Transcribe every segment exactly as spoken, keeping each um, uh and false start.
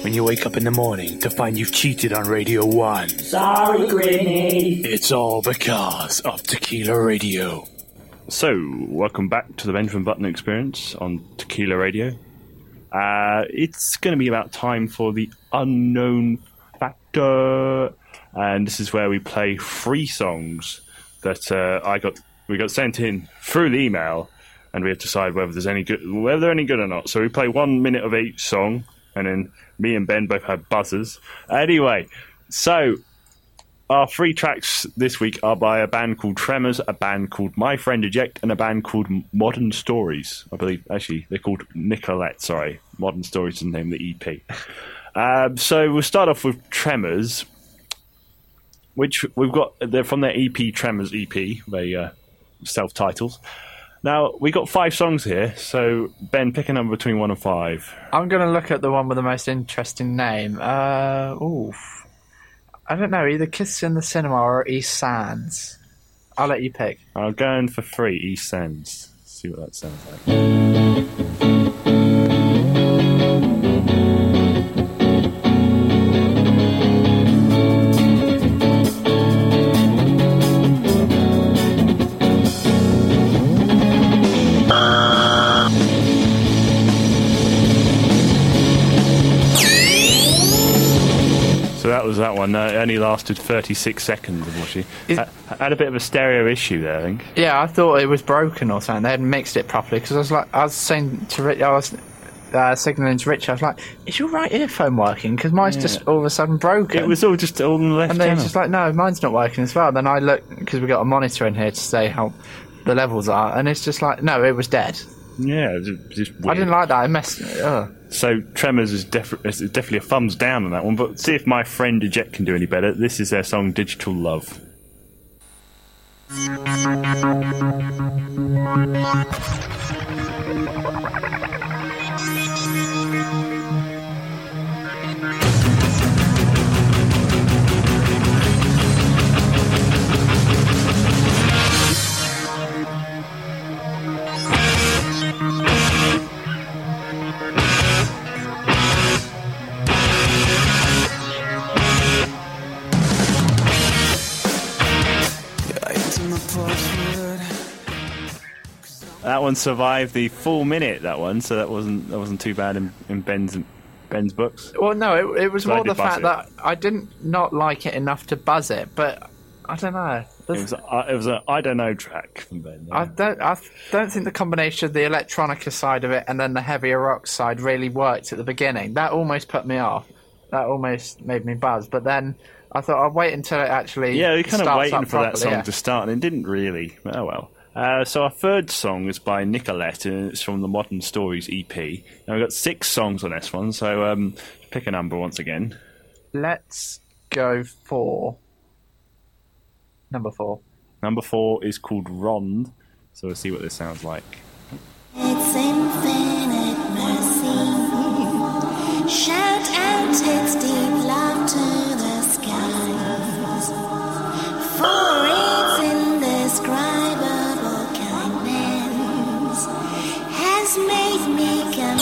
when you wake up in the morning to find you've cheated on Radio one. Sorry, Granny. It's all because of Tequila Radio. So, welcome back to the Benjamin Button Experience on Tequila Radio. Uh, it's going to be about time for the unknown factor, and this is where we play three songs that uh, I got we got sent in through the email, and we have to decide whether there's any good, whether they're any good or not. So we play one minute of each song, and then me and Ben both have buzzers. Anyway, so our three tracks this week are by a band called Tremors, a band called My Friend Eject, and a band called Modern Stories. I believe, actually, they're called Nicolette, sorry. Modern Stories is the name of the E P. Um, so we'll start off with Tremors, which we've got, they're from their E P, Tremors E P, they uh, self-titled. Now, we got five songs here, so Ben, pick a number between one and five. I'm going to look at the one with the most interesting name. Uh, oof. I don't know, either Kiss in the Cinema or East Sands. I'll let you pick. I'm going for three, East Sands. See what that sounds like. So that was that one. Uh, it only lasted thirty-six seconds, unfortunately. Is- I, I had a bit of a stereo issue there, I think. Yeah, I thought it was broken or something. They hadn't mixed it properly, because I was like, I was saying to Rich, I was uh, signalling to Rich, I was like, is your right earphone working? Because mine's Yeah. just all of a sudden broken. It was all just all on the left And then channel. he's just like, no, mine's not working as well. Then I look, because we got a monitor in here to say how the levels are, and it's just like, no, it was dead. Yeah, it was just weird. I didn't like that. I messed. Ugh. So Tremors is, def- is definitely a thumbs down on that one, but see if My Friend Eject can do any better. This is their song Digital Love. That one survived the full minute, that one, so that wasn't that wasn't too bad in, in Ben's Ben's books. Well, no, it, it was So I more did the buzz fact it. that I didn't not like it enough to buzz it, but I don't know. It was uh, it was a I don't know track from Ben. Yeah. I don't. I don't think the combination of the electronica side of it and then the heavier rock side really worked at the beginning. That almost put me off. That almost made me buzz. But then I thought I'll wait until it actually. Yeah, we kind of starts waiting up for that properly, song yeah. to start, and it didn't really. Oh well. Uh, so our third song is by Nicolette, and it's from the Modern Stories E P. And we've got six songs on this one, so um, pick a number once again. Let's go for number four. Number four is called Rond, so we'll see what this sounds like. It's infinite mercy. Shout out its deep love to the skies. For its indescribable kindness has made me come.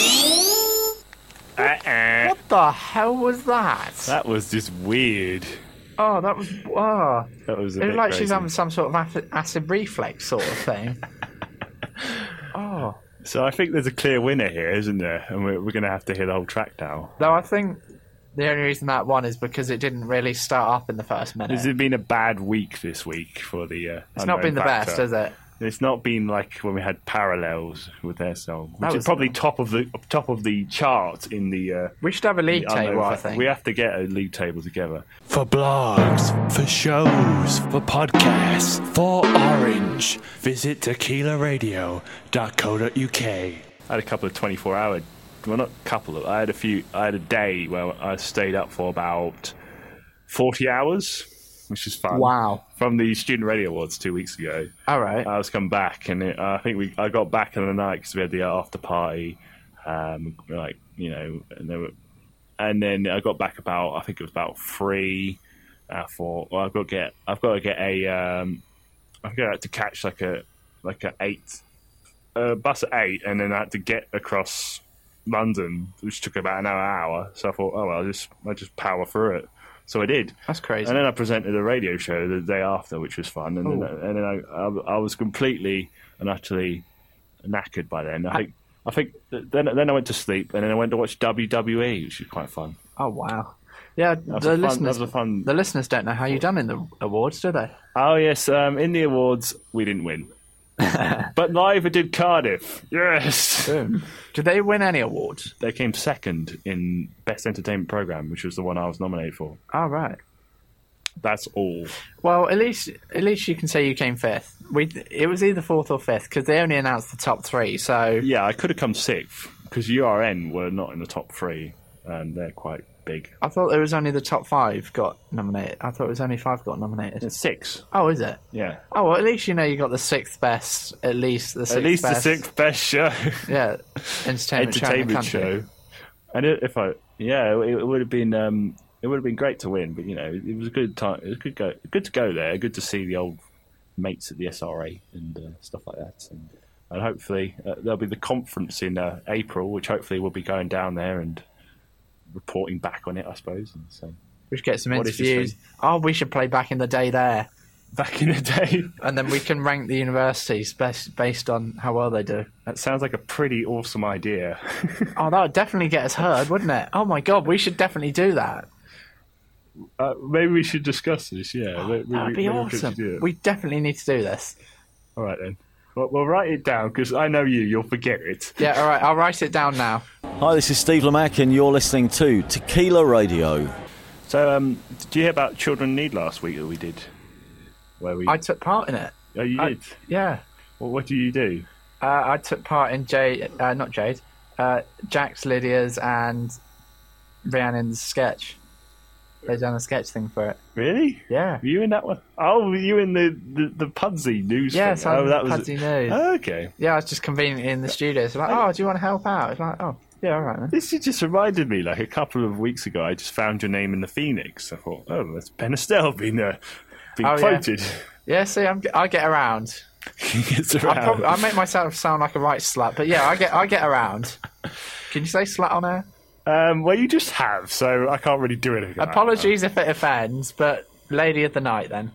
Uh-uh. What the hell was that? That was just weird. Oh, that was. Oh. That was a It bit was like crazy. she's having some sort of acid, acid reflex sort of thing. Oh. So I think there's a clear winner here, isn't there? And we're, we're going to have to hear the whole track now. Though I think the only reason that won is because it didn't really start up in the first minute. This has been a bad week this week for the. Uh, It's not Unknown been the Factor. best, has it? It's not been like when we had Parallels with their song, That which was- is probably top of the top of the chart in the. Uh, We should have a league the Unknown table, I Factor. think. We have to get a league table together. For blogs, for shows, for podcasts, for Orange, visit tequila radio dot co dot uk. I had a couple of twenty-four hour, well, not a couple of. I had a few. I had a day where I stayed up for about forty hours, which is fun. Wow. From the Student Radio Awards two weeks ago. All right. I was come back, and it, I think we I got back in the night because we had the after party, um, like you know, and there were, and then I got back about I think it was about three. I thought, well, I've got to get I've got to get a um, I've got to catch like a like a eight uh, bus at eight, and then I had to get across London, which took about an hour, hour. So I thought, oh, well, I'll just, I'll just power through it. So I did. That's crazy. And then I presented a radio show the day after, which was fun. And Ooh. then, and then I, I, I was completely and utterly knackered by then. I think, I think then, then I went to sleep, and then I went to watch W W E, which was quite fun. Oh, wow. Yeah, That was the a fun- listeners, that was a fun- the listeners don't know how you done in the awards, do they? Oh, yes. Um, in the awards, we didn't win. But neither did Cardiff. Yes. Boom. Did they win any awards? They came second in Best Entertainment Programme, which was the one I was nominated for. Oh, right. That's all. Well, at least at least you can say you came fifth. We It was either fourth or fifth, because they only announced the top three, so... Yeah, I could have come sixth, because U R N were not in the top three, and they're quite big. I thought it was only the top five got nominated. I thought it was only five got nominated. It's six. Oh, is it? Yeah. Oh, well, at least you know you got the sixth best, at least the sixth At least best. the sixth best show. Yeah, entertainment, show in the Entertainment country. show. And it, if I, yeah, it, it would have been, um, it would have been great to win. But you know, it was a good time. It was good go, good to go there. Good to see the old mates at the S R A and uh, stuff like that. And, and hopefully uh, there'll be the conference in uh, April, which hopefully we'll be going down there and reporting back on it, I suppose. And so We should get some What is this interviews. thing? Oh, we should play Back in the Day there. back in the day, And then we can rank the universities based, based on how well they do. that sounds like a pretty awesome idea. Oh, that would definitely get us heard, wouldn't it? Oh, my God, we should definitely do that. uh, maybe we should discuss this. Yeah, Maybe- That would be maybe we could awesome. do it. We definitely need to do this. All right then. Well, we'll write it down because I know you. You'll forget it. Yeah, all right, I'll write it down now. Hi, this is Steve Lamack, and you're listening to Tequila Radio. So, um, did you hear about Children in Need last week that we did? Where we? I took part in it. oh, you I- did. Yeah. Well, what do you do? Uh, I took part in Jade, uh, not Jade, uh, Jack's, Lydia's, and Rhiannon's sketch. They done a sketch thing for it. Really? Yeah. Were you in that one? Oh, were you in the the, the Pudsey news? Yes, thing? I oh, was that in was Pudsey News. Oh, okay. Yeah, I was just conveniently in the studio. So like, oh, do you want to help out? It's like, oh, yeah, all right, man. This just reminded me, like a couple of weeks ago, I just found your name in the Phoenix. I thought, oh, that's Ben Estelle being uh, being Oh, yeah. quoted. Yeah, see, I'm, I get around. He gets I, around. prob- I make myself sound like a right slut, but yeah, I get I get around. Can you say slut on air? Um, well, you just have, so I can't really do anything. about that. Apologies if it offends, but lady of the night then.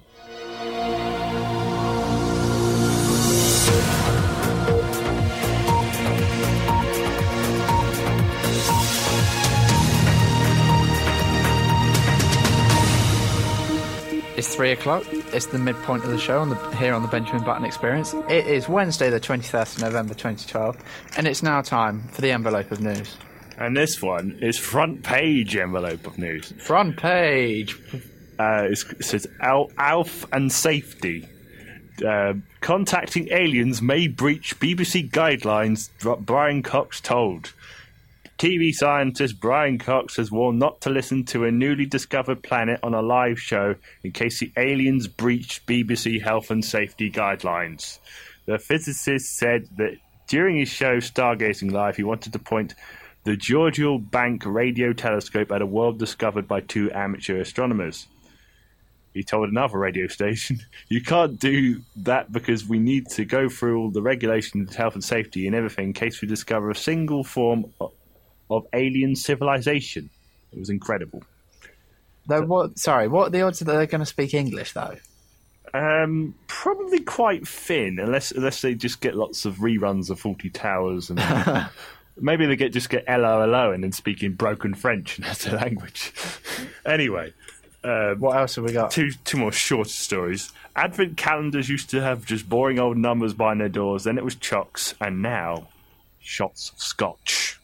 It's three o'clock. It's the midpoint of the show on the, here on the Benjamin Button Experience. It is Wednesday, the twenty-first of November, twenty twelve, and it's now time for the envelope of news. And this one is front page envelope of news. Front page. Uh, it's, it says Al- Alf and safety. Uh, contacting aliens may breach B B C guidelines, Brian Cox told. T V scientist Brian Cox has warned not to listen to a newly discovered planet on a live show in case the aliens breached B B C health and safety guidelines. The physicist said that during his show Stargazing Live, he wanted to point the Georgial Bank radio telescope at a world discovered by two amateur astronomers. He told another radio station, you can't do that because we need to go through all the regulations of health and safety and everything in case we discover a single form of, of alien civilization. It was incredible. Though what? Sorry, what are the odds that they're going to speak English though? Um, probably quite thin, unless unless they just get lots of reruns of Fawlty Towers, and maybe they get just get hello hello and then speak in broken French and that's their language. Anyway. Uh, What else have we got? Two two more shorter stories. Advent calendars used to have just boring old numbers behind their doors. Then it was chocks, and now shots of scotch.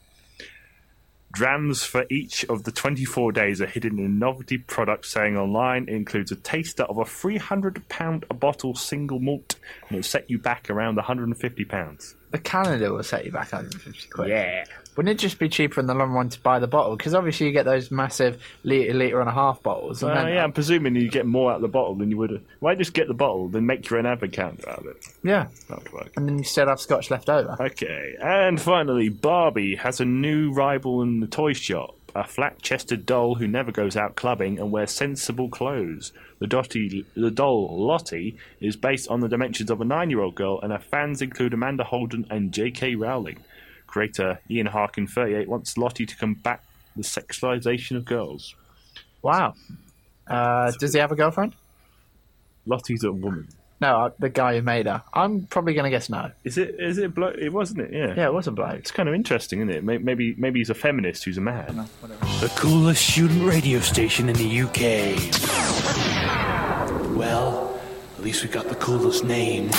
Drams for each of the twenty-four days are hidden in novelty products saying online. It includes a taster of a three hundred pound a bottle single malt, and it'll set you back around one hundred fifty pounds. The calendar will set you back one hundred fifty quid. Yeah. Wouldn't it just be cheaper in the long run to buy the bottle? Because obviously you get those massive litre, litre and a half bottles. And Uh, then, yeah, I'm presuming you get more out of the bottle than you would. Why just get the bottle, then make your own advent calendar out of it? yeah. That would work. And then you still have scotch left over. Okay, and finally, Barbie has a new rival in the toy shop. A flat-chested doll who never goes out clubbing and wears sensible clothes. The, dotty, the doll, Lottie, is based on the dimensions of a nine-year-old girl, and her fans include Amanda Holden and J K Rowling. creator Ian Harkin, thirty-eight, wants Lottie to combat the sexualization of girls. Wow. Uh, does he have a girlfriend? Lottie's a woman. No, uh, the guy who made her. I'm probably going to guess no. Is it? Is it? Blo- it wasn't it? Yeah. Yeah, it was a bloke. It's kind of interesting, isn't it? May- Maybe, maybe he's a feminist who's a man. The coolest student radio station in the U K. Well, at least we got the coolest name.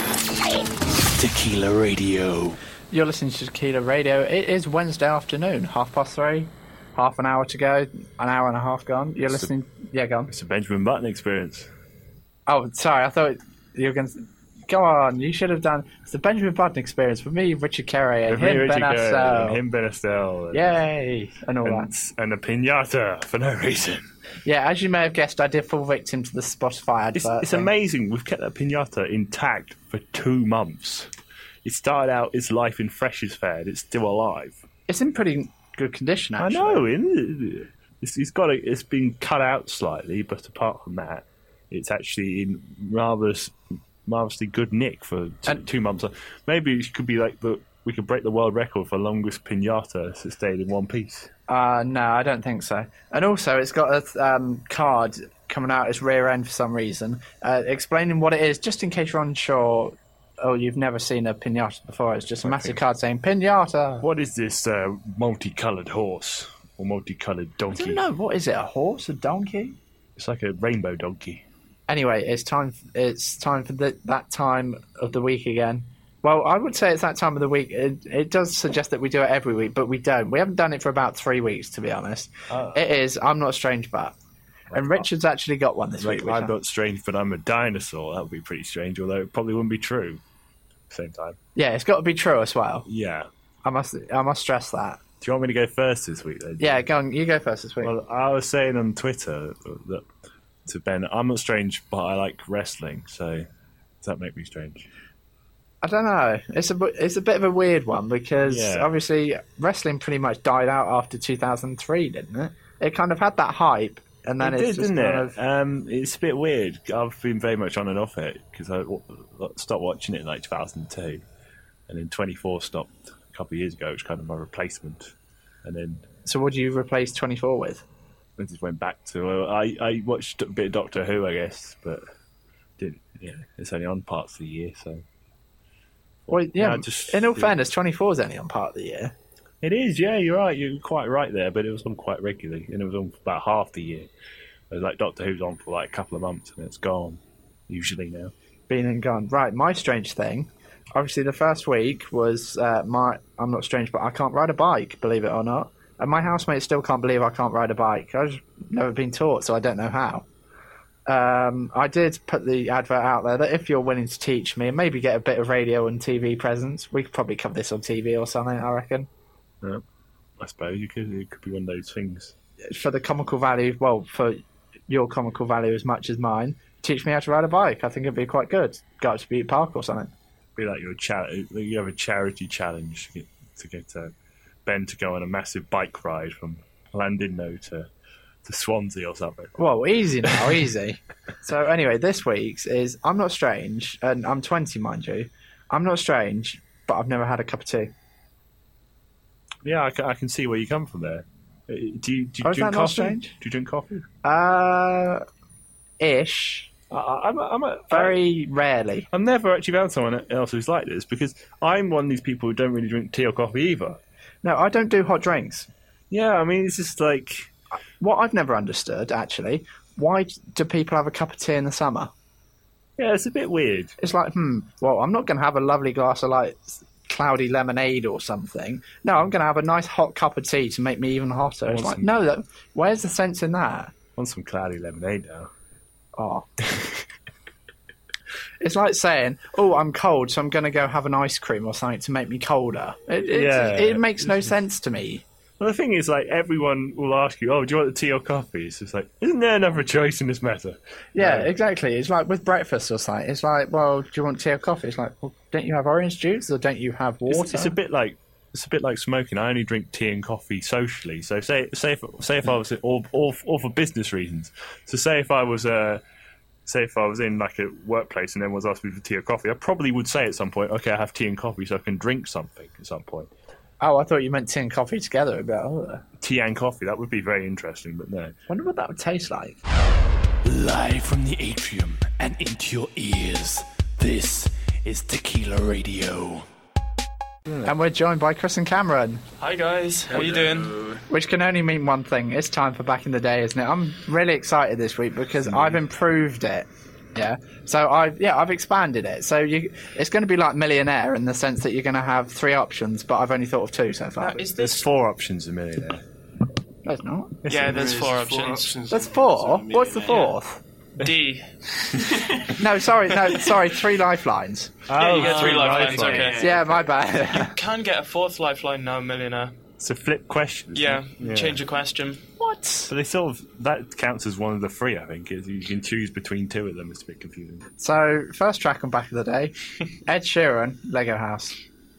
Tequila Radio. You're listening to Tequila Radio. It is Wednesday afternoon, half past three. Half an hour to go, an hour and a half gone. You're It's listening... Yeah, go on. It's a Benjamin Button experience. Oh, sorry, I thought you were going to... Go on, you should have done... It's the Benjamin Button experience with me, Richard Carey, and With me, him, Richard Ben Carey, Astell. and him, Ben Astell, and- Yay! And all and, that. and a pinata for no reason. Yeah, as you may have guessed, I did fall victim to the Spotify advert. It's, it's thing. amazing. We've kept that pinata intact for two months. It started out its life in Freshers Fair, and it's still alive. It's in pretty good condition, actually. I know, isn't it? It's, it's got a, it's been cut out slightly, but apart from that, it's actually in rather marvelously good nick for t- And- two months. Maybe it could be like the we could break the world record for longest pinata that stayed in one piece. Uh, no, I don't think so. And also, it's got a um, card coming out its rear end for some reason, uh, explaining what it is, just in case you're unsure. Oh, you've never seen a pinata before. It's just a massive card saying pinata. What is this uh, multicoloured horse or multicoloured I donkey? don't know. What is it? A horse? A donkey? It's like a rainbow donkey. Anyway, it's time. It's time for the, that time of the week again. Well, I would say it's that time of the week. It, it does suggest that we do it every week, but we don't. We haven't done it for about three weeks, to be honest. Oh. It is I'm Not Strange But. And Richard's actually got one this Like, week. which I'm I- not strange, but I'm a dinosaur. That would be pretty strange, although it probably wouldn't be true. Same time. Yeah, it's got to be true as well. Yeah. I must. I must stress that. Do you want me to go first this week, then? Yeah, go on. You go first this week. Well, I was saying on Twitter that to Ben, I'm not strange, but I like wrestling. So does that make me strange? I don't know. It's a bu- it's a bit of a weird one because Yeah. obviously wrestling pretty much died out after two thousand three, didn't it? It kind of had that hype, and then it it's did, just didn't kind it? of Um, it's a bit weird. I've been very much on and off it because I w- stopped watching it in like two thousand two, and then twenty-four stopped a couple of years ago, which was kind of my replacement, and then So what do you replace twenty-four with? I just went back to. Uh, I I watched a bit of Doctor Who, I guess, but didn't. Yeah, it's only on parts of the year, so Well, yeah. No, just- in all fairness, twenty-four is only on part of the year. it is. Yeah, you're right. You're quite right there, but it was on quite regularly, and it was on for about half the year. It was like Doctor Who's on for like a couple of months, and it's gone. Usually now. Been and gone. Right, my strange thing. Obviously, the first week was uh, my. I'm not strange, but I can't ride a bike. Believe it or not, and my housemate still can't believe I can't ride a bike. I've never been taught, so I don't know how. Um, I did put the advert out there that if you're willing to teach me and maybe get a bit of radio and T V presence, we could probably cover this on T V or something. I reckon Yeah, I suppose you could. It could be one of those things. for the comical value. Well, for your comical value as much as mine. Teach me how to ride a bike. I think it'd be quite good. Go up to Butte Park or something. Be like your charity. You have a charity challenge to get, to get uh, Ben to go on a massive bike ride from Llandudno to to Swansea or something. Whoa, easy now, easy. So anyway, this week's is I'm not strange, and I'm twenty, mind you. I'm not strange, but I've never had a cup of tea. Yeah, I can, I can see where you come from there. Uh, Do you, do you Oh, is drink that not coffee? strange? Do you drink coffee? Uh, ish. I, I'm, a, I'm a, Very rarely. I've never actually found someone else who's like this because I'm one of these people who don't really drink tea or coffee either. No, I don't do hot drinks. Yeah, I mean, it's just like. What I've never understood, actually, why do people have a cup of tea in the summer? Yeah, it's a bit weird. It's like, hmm, well, I'm not going to have a lovely glass of, like, cloudy lemonade or something. No, I'm going to have a nice hot cup of tea to make me even hotter. It's like, Awesome. no, that, where's the sense in that? I want some cloudy lemonade now. Oh. It's like saying, oh, I'm cold, so I'm going to go have an ice cream or something to make me colder. It, it, Yeah. it makes no sense to me. Well, the thing is, like, everyone will ask you, oh, do you want the tea or coffee? It's just like, isn't there another choice in this matter? Yeah, No. exactly. It's like with breakfast or something. It's like, well, do you want tea or coffee? It's like, well, don't you have orange juice or don't you have water? It's, it's a bit like it's a bit like smoking. I only drink tea and coffee socially. So say say if say if I was or or, or for business reasons. So say if I was uh, say if I was in like a workplace and everyone was asking me for tea or coffee, I probably would say at some point, okay, I have tea and coffee so I can drink something at some point. Oh, I thought you meant tea and coffee together a bit. Oh, Tea and coffee, that would be very interesting, but no. wonder what that would taste like. Live from the atrium and into your ears, this is Tequila Radio. And we're joined by Chris and Cameron, Hi guys, how you doing? which can only mean one thing. It's time for Back in the Day, isn't it? I'm really excited this week because I've improved it. Yeah. So I've yeah I've expanded it. So you, it's going to be like Millionaire in the sense that you're going to have three options, but I've only thought of two so far. Now, is There's this? four options a Millionaire. There's not. Yeah, there's four options. There's four. What's the fourth? D. No, sorry, no, sorry. Three lifelines. Yeah, you get three Oh, lifelines. lifeline. Okay. Yeah, my bad. Can get a fourth lifeline now, Millionaire. It's a flip question. isn't Yeah. it? Change a question. What? So they sort of, that counts as one of the three, I think. Is you can choose between two of them. It's a bit confusing. So first track on Back in the Day, Ed Sheeran, Lego House.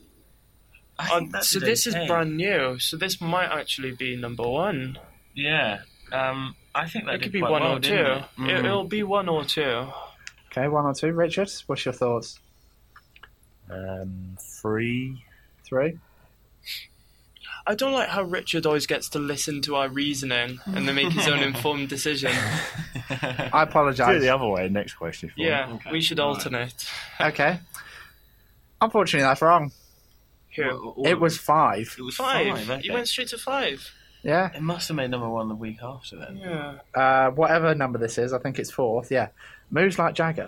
Um, so this is brand new. So this might actually be number one. Yeah. Um, I think that It could did be quite one well, or two. didn't it? It, Mm. it'll be one or two. Okay, one or two. Richard, what's your thoughts? Um, three. Three. I don't like how Richard always gets to listen to our reasoning and then make his own informed decision. I Do it apologise. the other way. Next question. If you Yeah, want. we should alternate. Okay. Unfortunately, that's wrong. Who? It was five. It was Five. five. okay. You went straight to five. Yeah. It must have made number one the week after then. Yeah. Uh, whatever number this is, I think it's fourth. Yeah. Moves Like Jagger.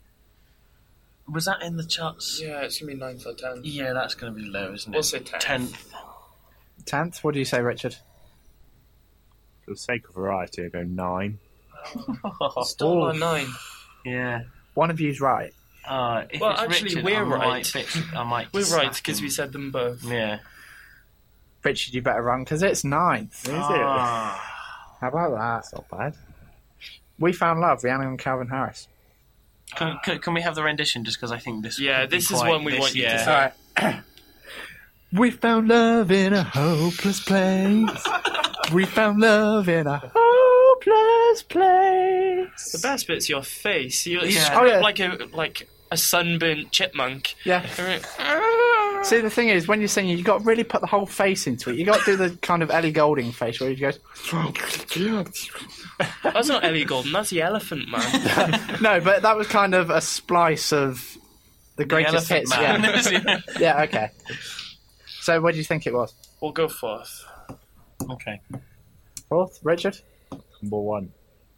Was that in the charts? Yeah, it's gonna be ninth or tenth. Yeah, that's going to be low, isn't it? We'll say tenth. Tenth. Tenth. What do you say, Richard? For the sake of variety, I go nine. Still on nine. Yeah. One of you's right. Uh, if Well, it's actually, Richard, we're I right. Might fix, I might We're just right slap because him. we said them both. Yeah. Richard, you better run because it's ninth. Is Ah. How about that? it? Not bad. We Found Love, Rihanna and Calvin Harris. Can, can, can we have the rendition just because I think this Yeah, could be this is quite- one we this, want you to yeah. say. All right. We found love in a hopeless place. We found love in a hopeless place. The best bit's your face. You Yeah. scream Oh, yeah. like a like a sunburnt chipmunk. Yeah. See, the thing is, when you're singing, you got to really put the whole face into it. You got to do the kind of Ellie Goulding face where you go. That's not Ellie Goulding. That's the Elephant Man. No, but that was kind of a splice of the greatest Elephant hits. Man. Yeah. Yeah. Okay. So, what do you think it was? We'll go fourth. Okay. Fourth, Richard. Number one.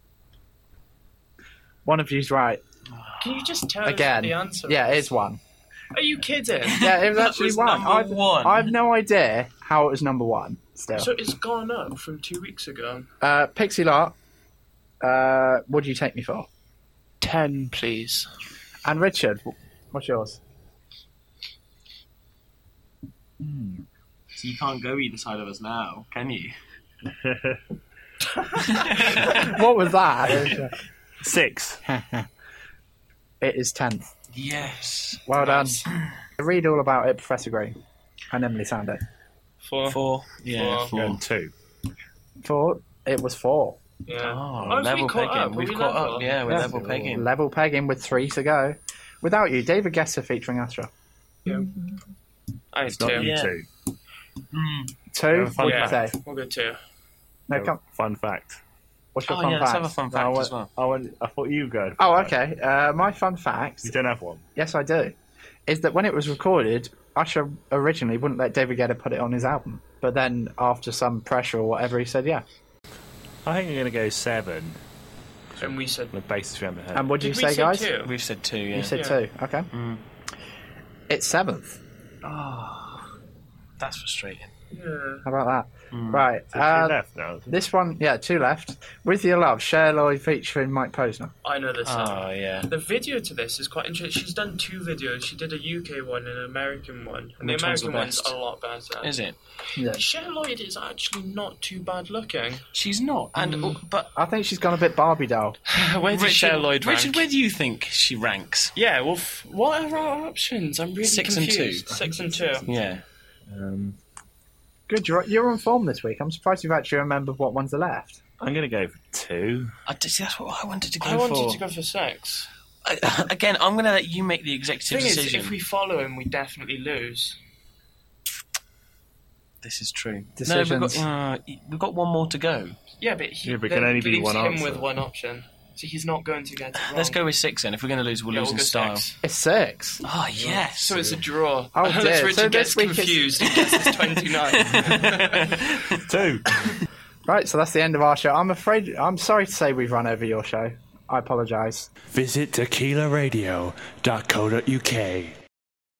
One of you's right Can you just tell again. us the answer? Yeah, it is one. Are you kidding? Yeah, it was That actually was one. number I've, one. I have no idea how it was number one. Still, So it's gone up from two weeks ago. uh, Pixie Lott. Uh, what do you take me for? Ten, please. And Richard, what's yours? So you can't go either side of us now, can you? What was that? Six. It is tenth. Yes. Well Nice. done. Read all about it, Professor Green and Emily Sanday. Four. Four. Yeah, Four. four. And two. Four. It was four. Yeah. Oh, Oh, so we level caught pegging. up. Are We've we caught level? up. Yeah, we're Yeah. level pegging. Level pegging with three to go. Without you, David Gesser featuring Astra. I It's not two. you Yeah. two. Two. Yeah, What fun did you Yeah. say? We'll go two. No, come. Fun fact. What's your Oh, fun yeah, let's fact? have a fun I, fact went, as well. I, went, I thought you go. Oh, okay. Uh, my fun fact, You don't have one. yes, I do, is that when it was recorded, Usher originally wouldn't let David Guetta put it on his album, but then after some pressure or whatever, he said yeah. I think I'm going to go seven. And we said. On the basis we haven't heard. And what did you Did we say, say guys? two? We've said two, yeah. You said Yeah. two. Okay. Mm. It's seventh. Oh, that's frustrating. Yeah. How about that? Mm. Right. So two Uh, left now. isn't it? this one, yeah, two left. With Your Love, Cher Lloyd featuring Mike Posner. I know this song. Oh, yeah. The video to this is quite interesting. She's done two videos. She did a U K one and an American one. And Which the one's American the one's best? a lot better. Is it? Yeah. Cher Lloyd is actually not too bad looking. She's not. And Mm. oh, but I think she's gone a bit Barbie doll. Where does Richard, Cher Lloyd rank? Richard, where do you think she ranks? Yeah, well, f- what are our options? I'm really Six and confused. two. Six and two. Yeah. Um, Good, you're, you're on form this week. I'm surprised you've actually remembered what ones are left. I'm going to go for two. I, see, that's what I wanted to go I wanted for. to go for six. I, again, I'm going to let you make the executive Thing is, decision. if we follow him, we definitely lose. This is true. Decisions. No, we've got, uh, we've got one more to go. Yeah, but he Yeah, but it that can only be leaves one him answer. with one option. So he's not going to get it wrong. Let's go with six then. If we're going to lose, we'll Yeah, lose we'll in go style. six. It's six. Oh, yes. So it's a draw. Oh, Unless dear. Richard So gets this week is- confused and guesses twenty-nine. Two. Right, so that's the end of our show. I'm afraid, I'm sorry to say we've run over your show. I apologise. Visit tequila radio dot co dot uk.